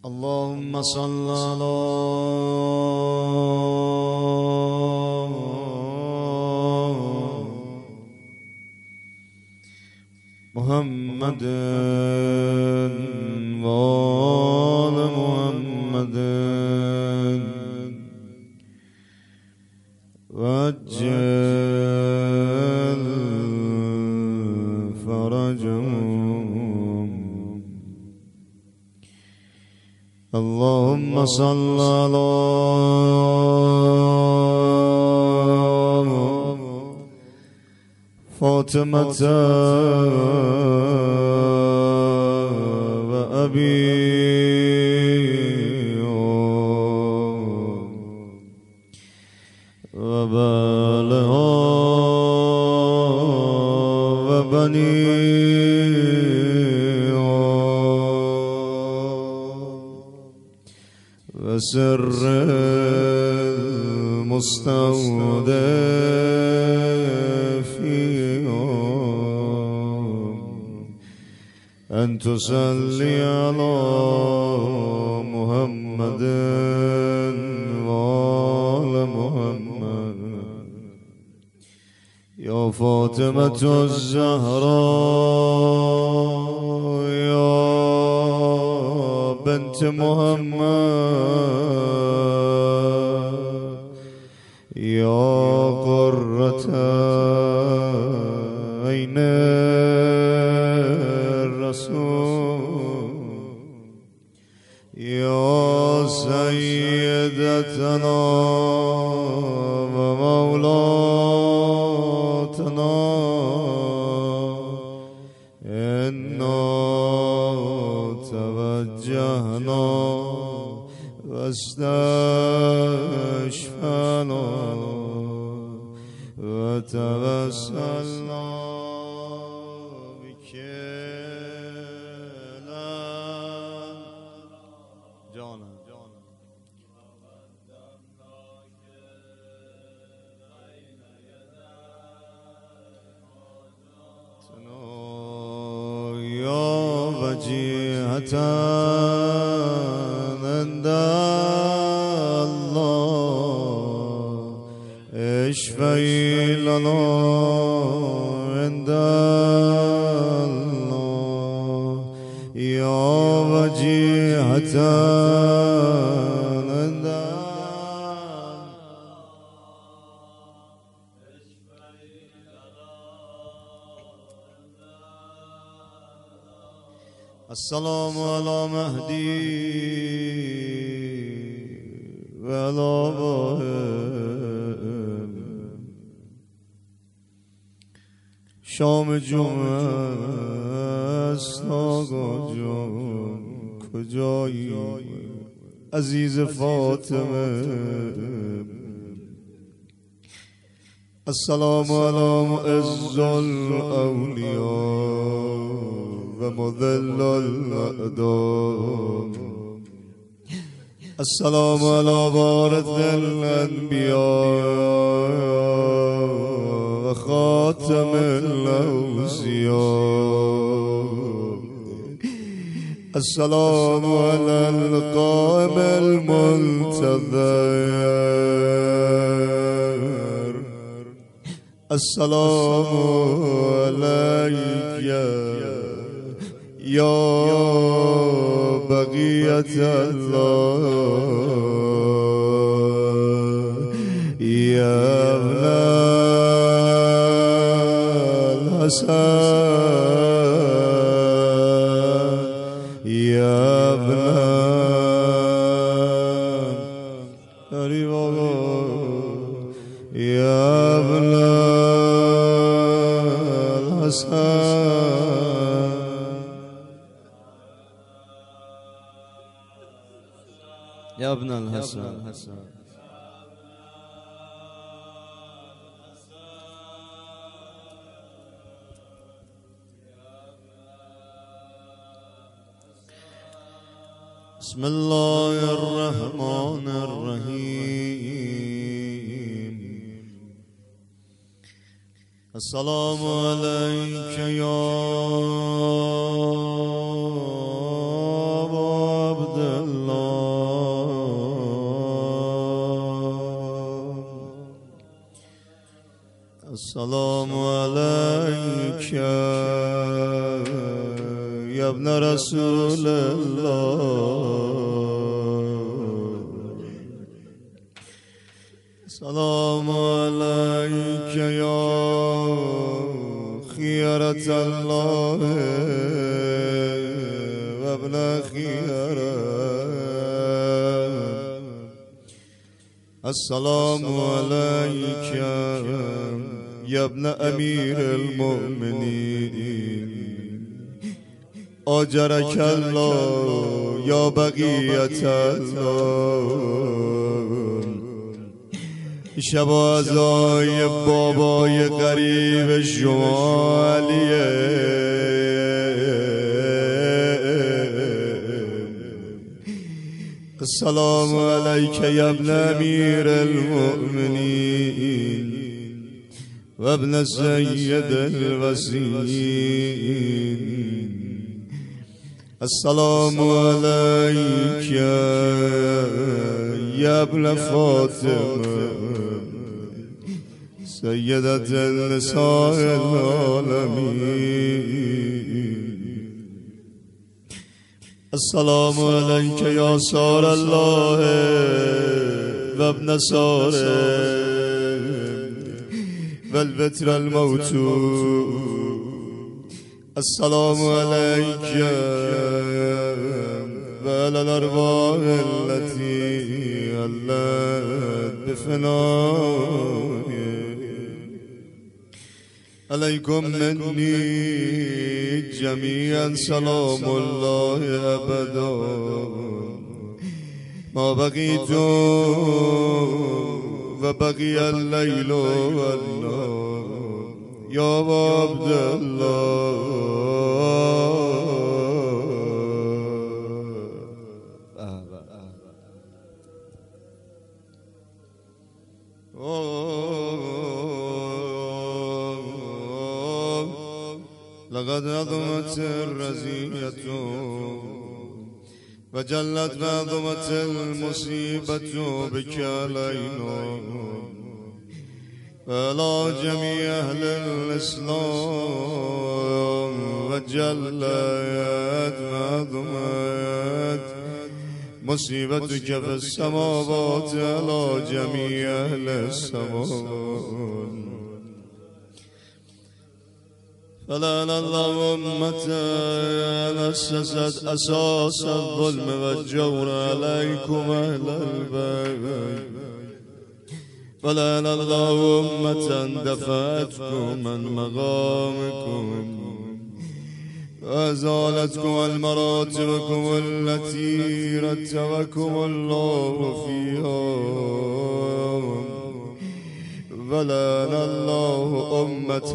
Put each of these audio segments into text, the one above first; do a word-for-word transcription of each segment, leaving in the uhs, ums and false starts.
اللهم صل على محمد وآل محمد وعجل فرجهم. اللهم صل على فاطمة وأبي وبالها وبنيها وسر المستودع فيهم أن تصلي على محمد وآل محمد. يا فاطمة الزهراء يا بنت محمد يا قرة عين الرسول يا سيدتنا ومولاتنا إنا توجهنا واستشفعنا وتوسلنا بك جانا يا وجيهة عند الله اشفعي لنا عند الله. يا وجيهة عند السلام على مهدي وعلى واهب شام جمعه است آقا جان کجایی عزیز فاطمه. السلام على معز الاولیاء و مذل الاعداء. السلام على وارث الانبیاء و خاتم الاوصیاء. السلام على القائم المنتظر. السلام عليك يا بقية الله يا ابن الحسن يا ابن يا ابن الحسن يا ابن الحسن. بسم الله الرحمن الرحيم. السلام عليك يا أبا عبد الله ابن رسول الله سلام عليك يا خيرة الله وابن خيرة السلام عليك يا ابن أمير المؤمنين أجرك الله يا بقية الله شبازای بابای غریب شما علیه السلام علیک یا ابن امیر المؤمنین و ابن سید الوسیین السلام علیک یا ابن فاطمه سيدة النساء العالمين السلام عليك يا سار الله وابن ساره والبتر الموتود السلام عليك وعلى الأرواح التي علت بفنائك عليكم مني جميعا سلام الله أبدا ما بقيت وبقي الليل والنهار يا عبد الله لقد عظمت الرزية وجلت وعظمت المصيبة بك علينا وعلى جميع أهل الإسلام وجلت وعظمت مصيبتك في السماوات على جميع أهل السماوات فلعن الله أمة أسست أساس الظلم والجور عليكم أهل البيت فلعن الله أمة دفعتكم من مقامكم وأزالتكم عن مراتبكم التي رتبكم الله فيها ولعن الله أمة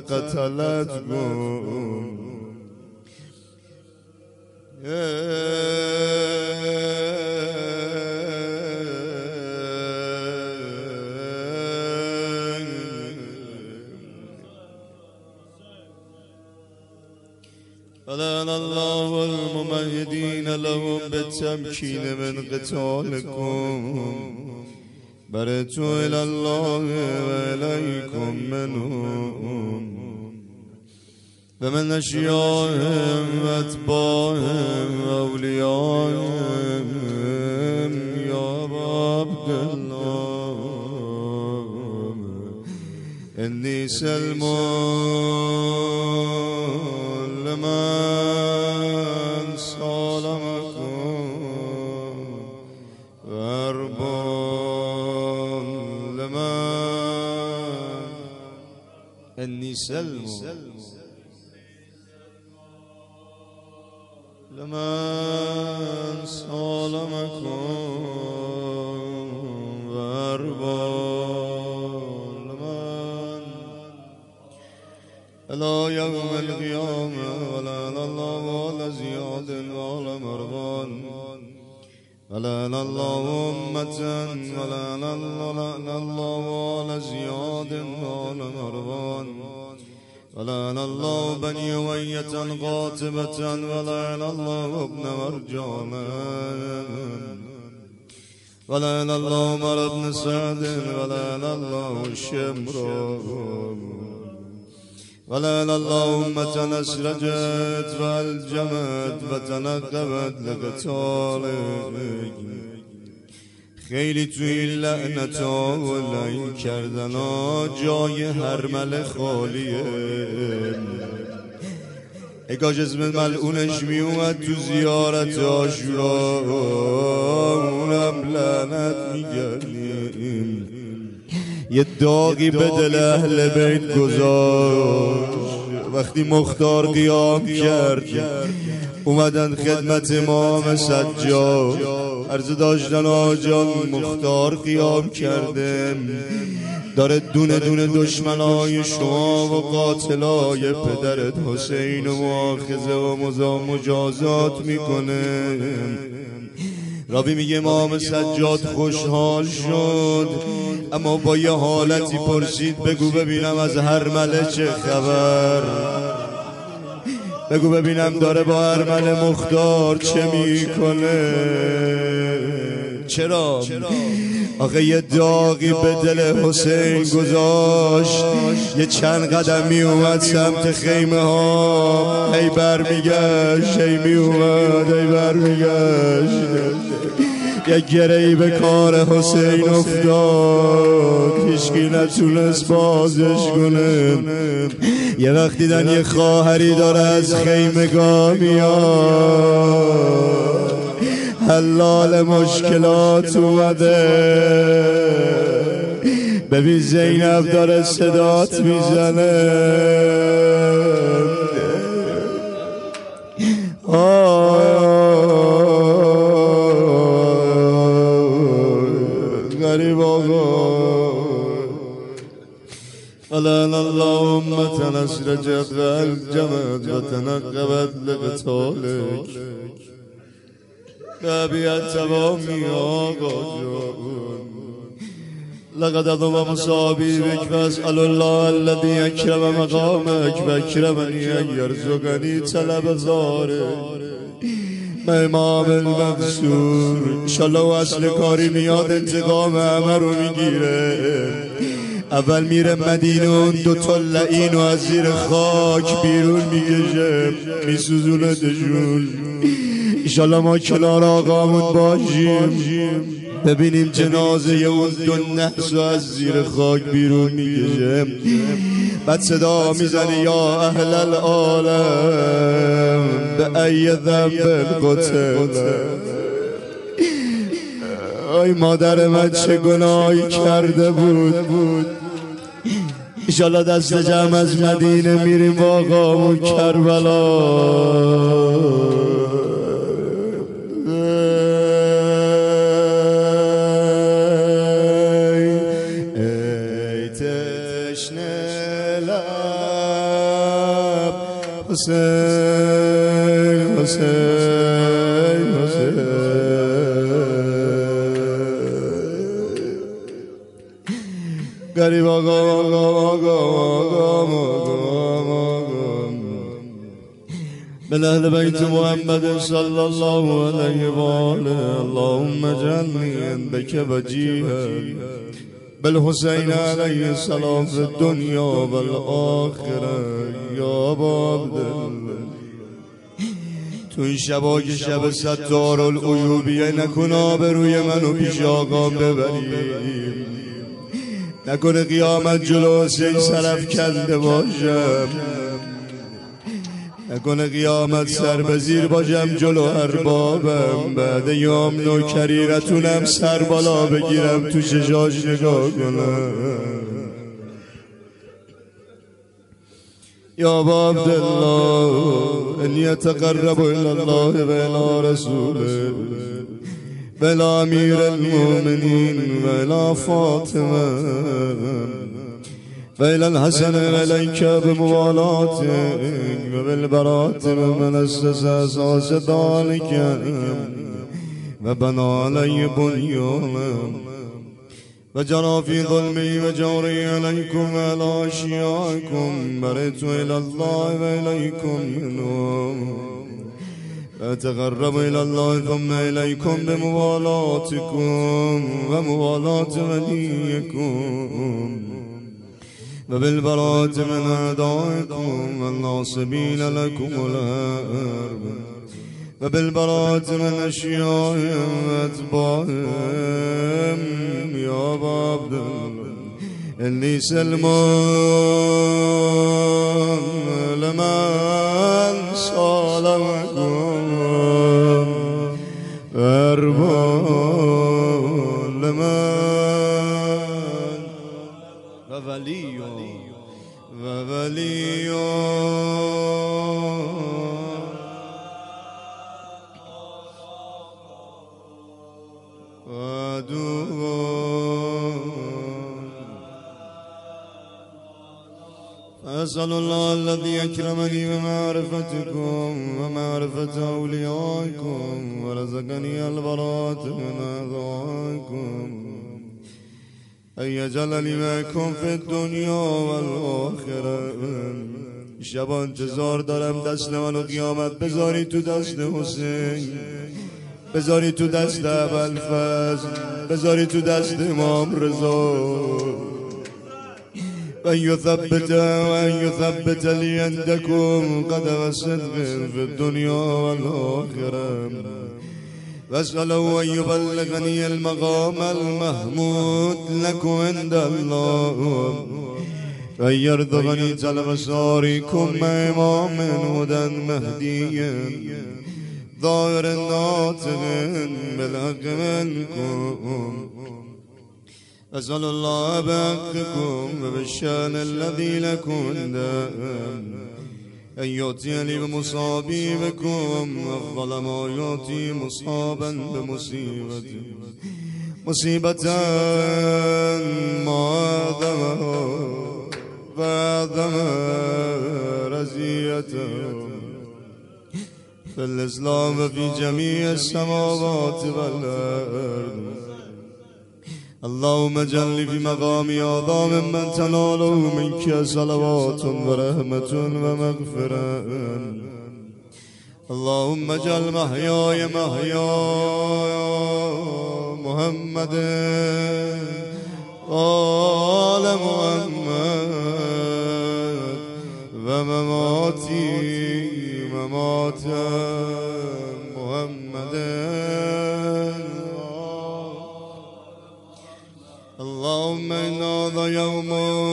قتلتكم ولعن الله الممهدين لهم بالتمكين من قتالكم برئت إلى الله وإليكم منهم فمن أشيائهم وأتباعهم وأوليائهم يا عبد الله إني سلم لمن صالمكم وأربان لمن إني سلم لمن صالمكم وأربان لمن إلى يوم القيامة ولعن الله على زياد وعلى مروان ولعن الله أمة ولعن الله على زياد وعلى مروان ولعن الله بني أمية قاتبة ولعن الله ابن مرجانا ولعن الله عمر بن سعد ولعن الله الشمر ولئن اللهم تنسرجت والجمت و تنقبت لقتالك. خیلی توی این لعنتا و لعین کردنا جای هرمله خالیه. ای کاش اسم ملعونش می اومد تو زیارت عاشورا، اونم لعنت میگردیم. یه داغی به دل اهل بیت گذاشت وقتی مختار قیام کرد. اومدن خدمت امام سجاد عرض داشتن آجان مختار قیام کرده، داره دونه دونه دشمنای شما و قاتلای پدرت حسین و مؤاخذه و مجازات میکنه. رابی میگه امام سجاد خوشحال شد، اما با یه حالتی پرسید بگو ببینم از هرمله چه خبر، بگو ببینم داره با هرمله مختار چه میکنه. چرا؟ آخه یه داغی به دل حسین گذاشت، یه چند قدم می اومد سمت خیمه ها، هی بر میگشت، هی می اومد، هی بر میگشت. یه گرهی به کار حسین افتاد، هیچکی نتونست بازش کنه. یه وقت دیدن یه خواهری داره از خیمگاه میاد، حلال مشکلات اومده. ببین زینب داره صدات میزنه، غریب آقا. الان اللهم تنسرجت والجمت و تنقبت لقتالک. نبیت تمامی آقا جان. لقد اضم مصابی بک فاسأل الله الذي اکرم مقامک و اکرمنی ان یرزقنی طلب زارک. امام المنصور انشالله و اصل کاری میاد انتقام همه رو میگیره. اول میره مدینه اون دوتا لعین و از زیر خاک بیرون میگشه، میسوزونه دشون. انشالله ما کنار آقامون باشیم، ببینیم جنازه اون دو نحس از زیر خاک بیرون میگشه. بعد صدا میزنه یا اهل العالم به ای ذنب قتل. آی مادر من چه گناهی کرده بود. انشالله دست جمع از مدینه میریم با آقامون کربلا. ای تشنه لب حسین حسین حسین. غریب آقا آقا آقا آقا من اهل بیت محمد صلی الله علیه و آله. اللهم اجعلنی عندک وجیها بالحسین علیه السلام فی الدنیا و الاخره. یا ابا عبدالله تو این شبا که شب ستارالعیوبیه نکن آبروی منو پیش آقام ببریم، نکنه قیامت جلو حسین سرف کنده باشم، نکنه قیامت سر به زیر باشم جلو اربابم، بعد یام نوکری رتونم سر بالا بگیرم تو چشاش نگاه کنم. یا ابا عبدالله انی اتقرب الی الله و الی رسوله و الی امیر المؤمنین و الی فاطمه و الی الحسن الیک بموالاتک و بالبرات من اسس اساس ذلک و بنا علی بنیانم و جرى في ظلمي وجوري عليكم وعلى أشياءكم برئت إلى الله وإليكم منهم أتقرب إلى الله ثم إليكم بموالاتكم وموالاة وليكم وبالبراءة من أعدائكم والناصبين لكم الأرض وبالبراءة من أشيائهم وأتباعهم يا أبا عبد الله إني سلمان لمن صالحكم أربان لمن وولي وولي أسأل الله الذي أكرمني بمعرفتكم ومعرفة أوليائكم ورزقني البراءة من أعدائكم أن يجعلني معكم في الدنيا والآخرة. شب انتظار دارم دست منو قیامت بذاری تو دست حسین، بذاری تو دست ابوالفضل، بذاری تو دست امام رضا، وأن يثبت وأن يثبت لي عندكم قدم صدق في الدنيا والآخرة. وأسأله أن يبلغني المقام المحمود لكم عند الله، وأن يرزقني طلب ساريكم مع إمام هدى مهدي ظاهر ناطق بالحق منكم. أسأل الله بحقكم وبالشأن الذي لكم عنده أن يؤتي لي بمصابيبكم أفضل ما يؤتي مصابا بمصيبتي، مصيبة ما عظمها وعظم رزيته في الإسلام وفي جميع السماوات والأرض. اللهم اجعلني في مقامي أعظم من تناله منك صلوات ورحمة ومغفرة. اللهم اجعل محياي محيا محمد آل محمد ومماتي ممات محمد. اللهم إن هذا يوم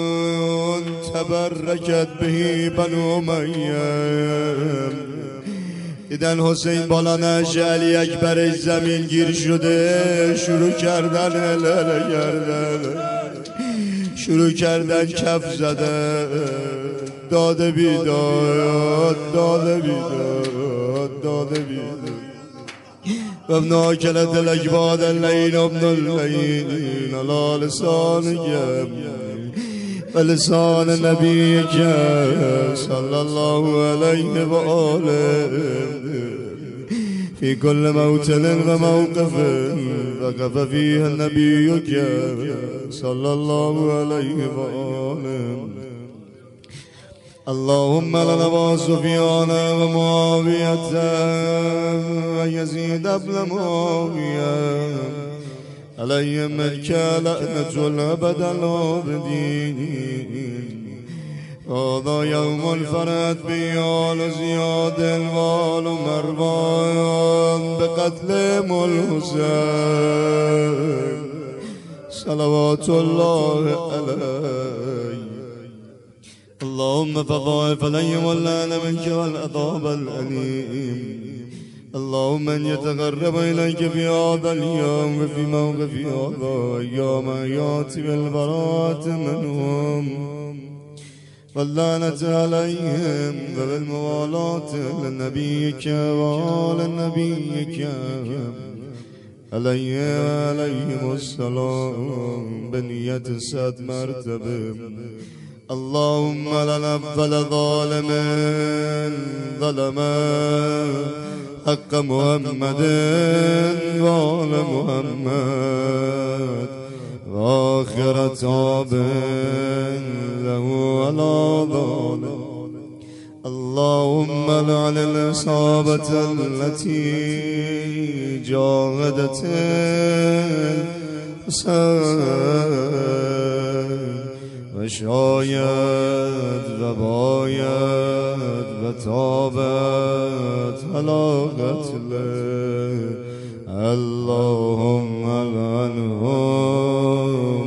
تبركت به بنو أمية. دیدن حسین بالا نشه علی اکبرش زمین گیر شده، شروع کردن هلله کردن، شروع کردن کف زده، داده بیداد داده بیداد داده بیداد. وابن آكلة الأجباد اللين ابن اللين على لسانك ولسان نبيك صلى الله عليه وآله في كل موطن وموقف وقف فيه نبيك صلى الله عليه وآله. اللهم لنا وسفيان ومعاوية ويزيد بن معاوية عليهم منك لعنة الأبد العابدين. هذا يوم الفرد بيال زياد وآل مروان بقتلهم الحسين صلوات الله عليه. اللهم فضائف عليهم واللعن منك والعذاب الأليم. اللهم ان يتقرب إليك في هذا اليوم وفي موقف هذا أيام ياتي بالبراءة منهم واللعنة عليهم وبالموالاة لنبيك وآل نبيك عليه عليهم السلام بنية سد مرتبة. اللهم لنا أفضل ظالم ظلم حق محمد وآل محمد وآخر تاب له على ظالم. اللهم لعن الإصابة التي جاهدت الحسين شاید و باید و تابت علی قتله اللهم لعنهم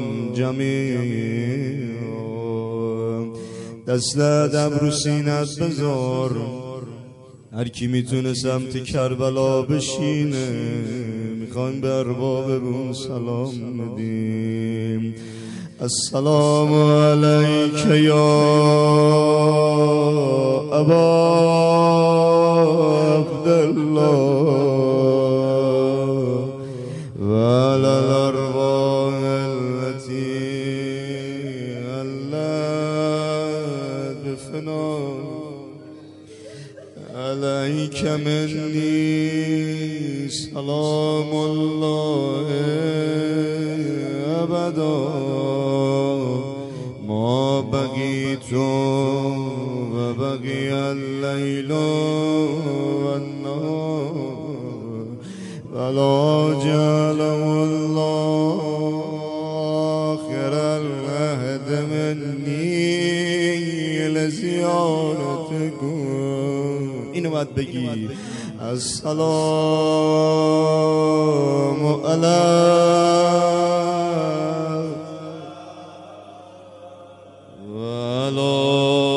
جمیعا. دست دم رو سینت بذار، هر کی میتونه سمت کربلا بشینه. میخوایم به اربابمون سلام بدیم. السلام علیک یا ابا عبدالله و علی الارواح التي علت بفنا علیک منی سلام الله ابدا ما بقیت و بقی اللیل و النهار ولا جعله الله آخر العهد منی لزیارتکم. اینو باید بگی السلام علیک و علی.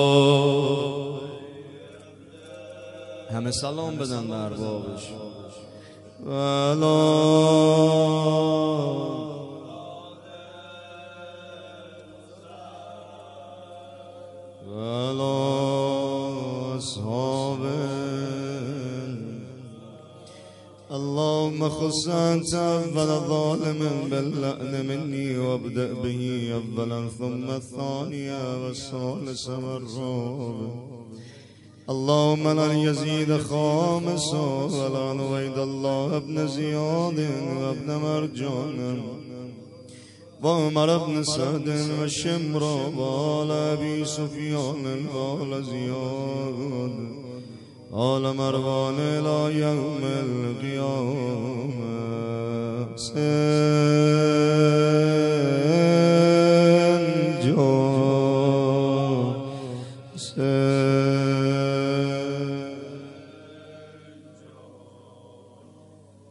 همه سلام بدن به اربابش و علی و علی اصحابه. اللهم خص أنت أول ظالم باللأن مني وابدأ به أولا ثم الثانية والثالث والرابع. اللهم لن يزيد خامسا ولا نويد الله بن زياد وابن مرجان وعمر بن سعد وشمرا وآل أبي سفيان وآل زياد آل مروان إلى يوم القيامة.